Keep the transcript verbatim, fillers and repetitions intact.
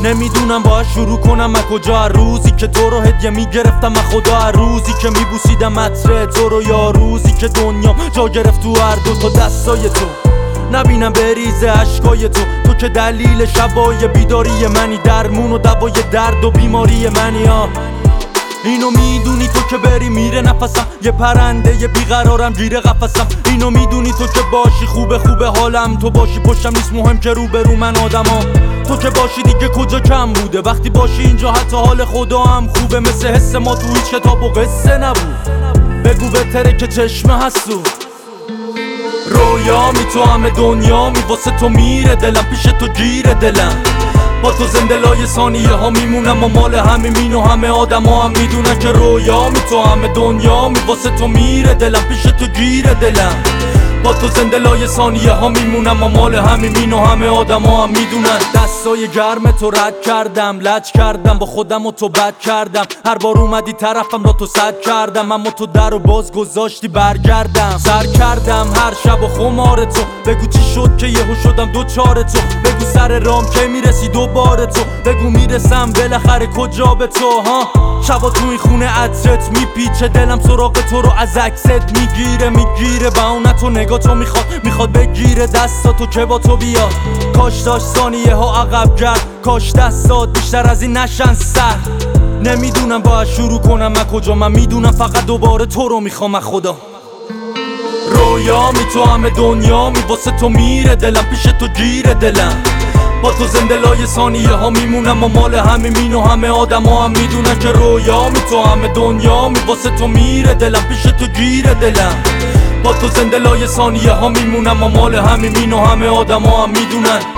نمیدونم باید شروع کنم از کجا، هر روزی که تو رو هدیه میگرفتم از خدا، هر روزی که میبوسیدم عطر تو رو، یا روزی که دنیام جا گرفت تو هر دو تا دستای تو. نبینم بریزه عشقای تو، تو که دلیل شبای بیداری منی، درمون و دوای درد و بیماری منی. ها اینو میدونی تو که بری میره نفسم، یه پرنده یه بیقرارم گیره قفسم. اینو میدونی تو که باشی خوبه خوبه حالم، تو باشی پشتم نیست مهم که رو برو من آدمام. تو که باشی دیگه کجا کم بوده، وقتی باشی اینجا حتی حال خدا هم خوبه. مثل حس ما تو هیچ کتاب و قصه نبود، بگو بهتره که چشمه هستو. رویامی تو همه دنیامی، واسه تو میره دلم، پیش تو گیره دلم. با تو زنده لای ثانیه ها میمونم و مال همه مین و همه آدم ها هم میدونن که رویامی تو همه دنیامی، واسه تو میره دلم، پیش تو گیره دلم. با تو زنده لای ثانیه ها میمونم و مال همه مین و همه آدم ها هم میدونن. دستای گرم تو رد کردم، لج کردم با خودم و تو بد کردم. هر بار اومدی طرفم را تو صد کردم، اما تو در و باز گذاشتی برگردم. سر کردم هر شب و خمار تو، بگو چی شد که یهو شدم دوچار تو. بگو سر رام که میرسی دوباره تو، بگو میرسم بالاخره کجا به تو. ها شبا تو این خونه عطرت میپیچه، دلم سراغ تو رو از عکست میگیره میگیره. بهونه تو نگاه تو میخواد میخواد بگیره دستاتو که با تو بیاد. کاش داشت ثانیه ها عقب گرد، کاش دستات بیشتر از این نشن سر. نمیدونم باید شروع کنم از کجا، من میدونم فقط دوباره تو رو میخوام از خدا. رویامی تو همه دنیامی، واسه تو میره دلم، پیش تو گیره دلم. با تو زنده لای ثانیه ها میمونم و مال همه مین و همه آدم ها هم میدونن که رویامی تو همه دنیامی، واسه تو میره دلم، پیش تو گیره دلم. با تو زنده لای ثانیه ها میمونم و مال همه مین و همه آدم ها هم میدونن.